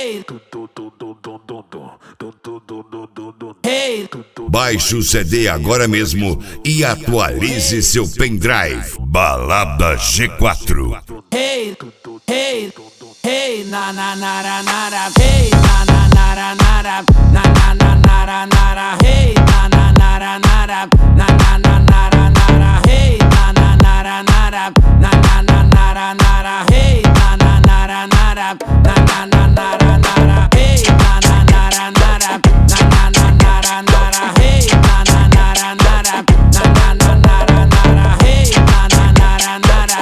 Baixe o CD agora mesmo e atualize seu pendrive. Balada G4. Hey, hey, hey, na na na na na, hey, na na na na na, na na na na na, hey, na na na na na, na na na na, hey, na na na na na, na na na na, hey, na na na na na, na na na na, hey, na na na na na, na na na na, hey, na na na na na, na na na na, hey, na na na na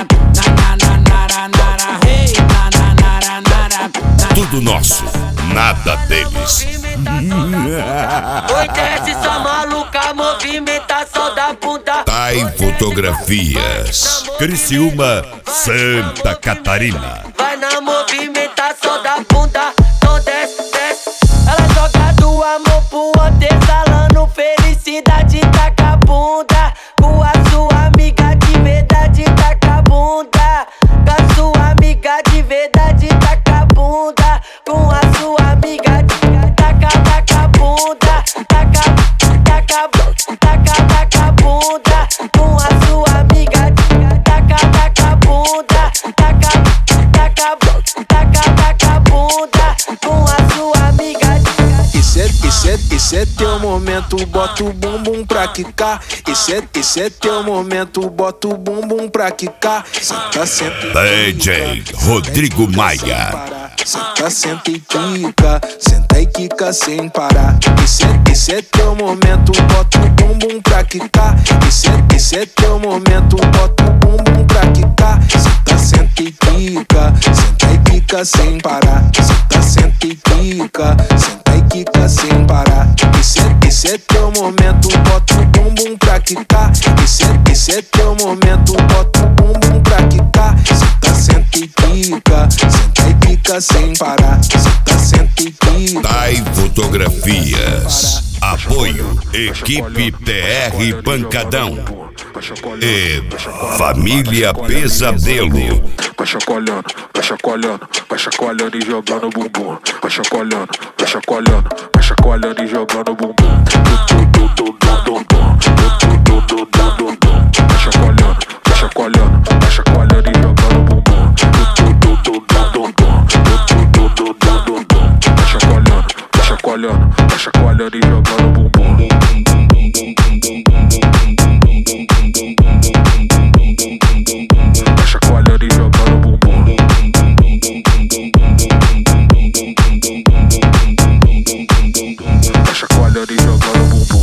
na, hey, na na na na. Tudo nosso, nada deles. Oi, desce sua maluca, movimentação da bunda. Tai Fotografias, Criciúma, Santa Catarina. Vai na movimentação da bunda. Então desce, desce. Ela joga do amor pro outro, exalando felicidade. Taca a bunda com a sua amiga de verdade. Taca a bunda com a sua amiga de verdade. Taca a bunda com a sua amiga de taca a bunda, taca a bunda com a sua amiga de taca a bunda, taca a bunda com a sua amiga de. Esse é teu momento, bota o bumbum pra quicar. Esse é teu momento, bota o bumbum pra quicar. Senta, senta. DJ Rodrigo Maia. Senta, senta e quica, senta e quica sem parar. Esse é teu momento, bota o bumbum pra quicar. Esse é teu momento, bota o bumbum pra quicar. Senta, senta e quica, senta e quica sem parar. Senta, senta e quica, senta e quica sem parar. Esse é teu momento, bota o bumbum pra quicar. Esse é teu momento, bota o bumbum pra quicar. Senta, senta e quica, senta e quica sem parar. Senta, senta e quica. Tai Fotografias. Apoio Equipe TR Pancadão e Família Pesadelo. Vai chacoalhando e jogando bumbum. Vai chacoalhando e jogando bumbum. Vai chacoalhando e jogando bumbum. Vai chacoalhando e jogando bumbum. Vai chacoalhando e jogando bumbum. Vai chacoalhando e jogando bumbum.